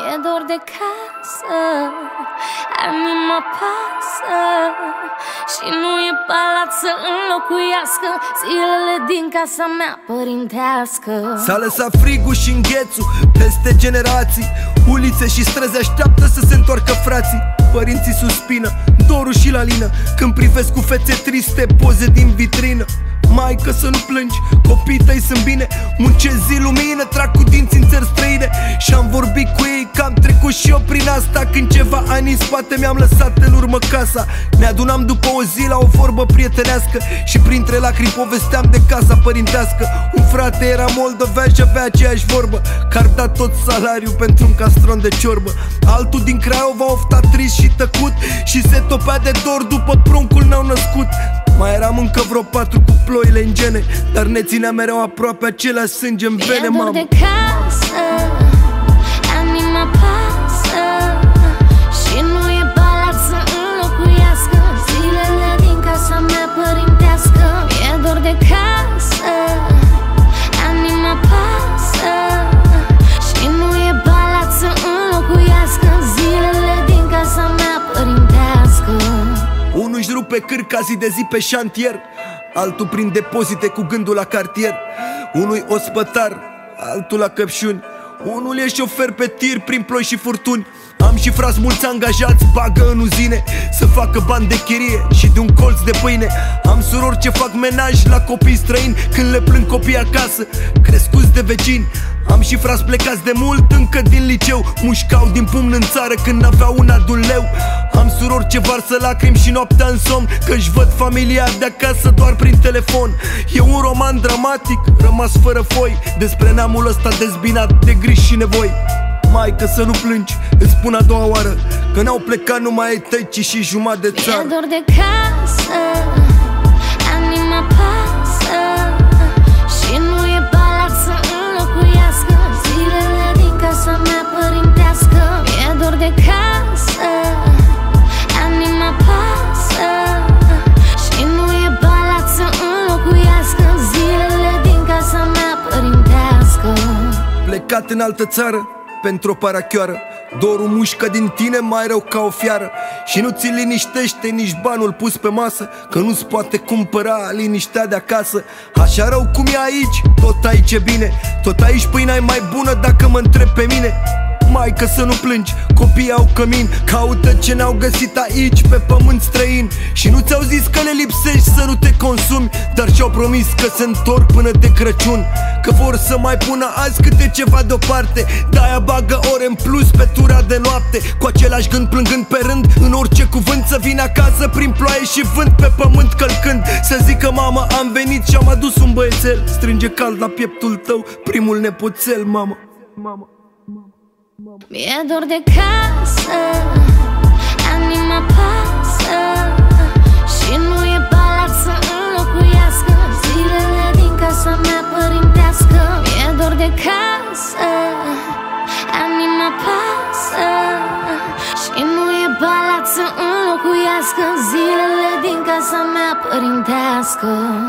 Mi-e dor de casă, anima pasă și nu e palat să înlocuiască zilele din casa mea părintească. S-a lăsat frigul și înghețul peste generații, ulițe și străzi așteaptă să se întoarcă frații. Părinții suspină, dorul și la lină când privesc cu fețe triste poze din vitrină. Maică, să nu plângi, copiii tăi sunt bine, muncesc zi lumină, trag cu dinți în țări străine. Și-am vorbit cu ei că am trecut și eu prin asta, când ceva ani în spate mi-am lăsat în urmă casa. Ne adunam după o zi la o vorbă prietenească și printre lacrimi povesteam de casa părintească. Un frate era moldovean și avea aceeași vorbă, că ar da tot salariul pentru un castron de ciorbă. Altul din Craiova ofta trist și tăcut și se topea de dor după pruncul nou născut. Mai eram încă vreo 4 cu ploile în gene, dar ne ținea mereu aproape același sânge în vene, mamă. Mi-e dor de casă, anima pasă și nu e balat să înlocuiască zilele din casa mea părintească. Mi-e dor de casă, anima pasă și nu e balat să înlocuiască zilele din casa mea părintească. Unul își rupe cârca zi de zi pe șantier, altul prin depozite cu gândul la cartier. Unul-i ospătar, altul la căpșuni, unul e șofer pe tir prin ploi și furtuni. Am și frați mulți angajați, bagă în uzine să facă bani de chirie și de un colț de pâine. Am surori ce fac menaj la copii străini când le plâng copii acasă, crescuți de vecini. Am și frați plecați de mult încă din liceu, mușcau din pumn în țară când n-aveau una de un leu. Am surori ce varsă lacrimi și noaptea în somn că-și văd familia de acasă doar prin telefon. E un roman dramatic, rămas fără foi, despre neamul ăsta dezbinat de griji și nevoi. Maică, să nu plângi, îți spun a doua oară, că n-au plecat numai ai tăi, ci și jumătate de țară. Mi-e dor de casă, anima pasă și nu e balat să înlocuiască zilele din casa mea părintească. Mi-e dor de casă, anima pasă și nu e balat să înlocuiască zilele din casa mea părintească. Plecat în altă țară pentru o parachioară, dorul mușcă din tine mai rău ca o fiară și nu ți liniștește nici banul pus pe masă, că nu-ți poate cumpăra liniștea de acasă. Așa rău cum e aici, tot aici e bine, tot aici pâinea e mai bună dacă mă întreb pe mine. Maică, să nu plângi, copiii au cămin, caută ce n-au găsit aici pe pământ străin. Și nu ți-au zis că le lipsești să nu te consumi, dar și-au promis că se întorc până de Crăciun, că vor să mai pună azi câte ceva deoparte. De-aia bagă ore în plus pe tura de noapte, cu același gând plângând pe rând în orice cuvânt, să vină acasă prin ploaie și vânt pe pământ călcând, să zică mamă am venit și am adus un băiețel. Strânge cald la pieptul tău primul nepoțel, mamă, mamă. Mi-e dor de casă, anima pasă și nu e balat să înlocuiască zilele din casa mea părintească. Mi-e dor de casă, anima pasă și nu e balat să înlocuiască zilele din casa mea părintească.